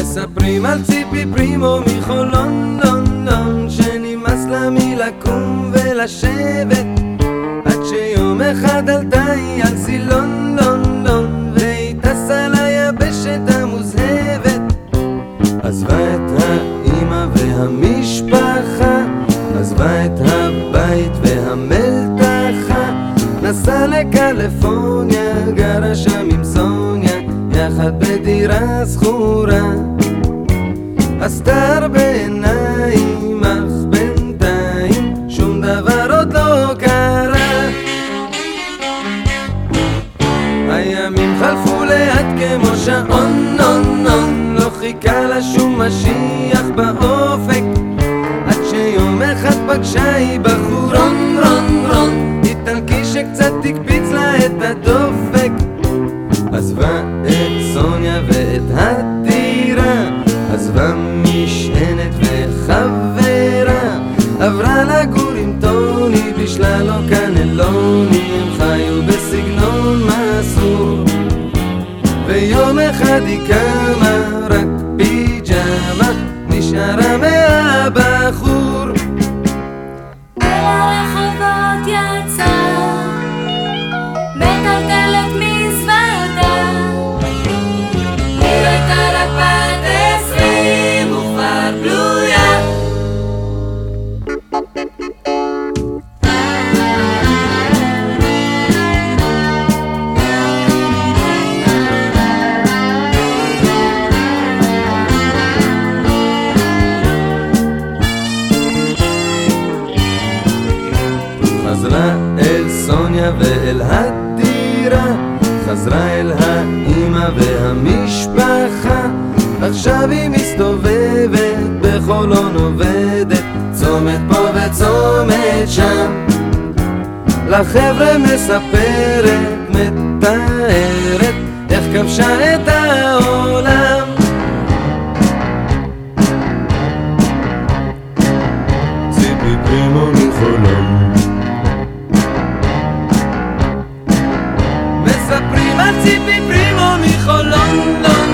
מספרים על ציפי פרימו מחולון, לונדון, שנמאס לה מלקום ולשבת, עד שיום אחד עלתה היא על סילון, לונדון, והיא טסה ליבשת המוזהבת. עזבה את האמא והמשפחה, עזבה את הבית והמלתחה, נסעה לקליפורניה, גרה שם עם סוניה, יחד בדירה סחורה. עשתה הרבה עיניים, אך בינתיים שום דבר עוד לא קרה. הימים חלפו לאט כמו שעון, נון נון, לא חיכה לה שום משיח באופק, עד שיום אחד פגשה היא בחור רון רון רון, איטלקי שקצת תקפיץ לה את הדופק. עזבה את סוניה ואת הדירה, עזבה משענת וחברה, עברה לגור עם טוני, בשלה לו קנלוני, הם חיו בסגנון מסור. ויום אחד היא קמה, רק פיג'מה נשארה מהבחור. אל הרחובות יצא, מטלטלת מזוודה, היא לא הייתה רק בת 20 וכבר בלויה. חזרה אל סוניה ואל הדירה, חזרה אל האמא והמשפחה, עכשיו היא מסתובבת בחולון, עובדת צומת פה וצומת שם, לחבר'ה מספרת, מתארת איך כבשה את העולם. ציפי פרימו מחולון, מספרים על ציפי פרימו מחולון,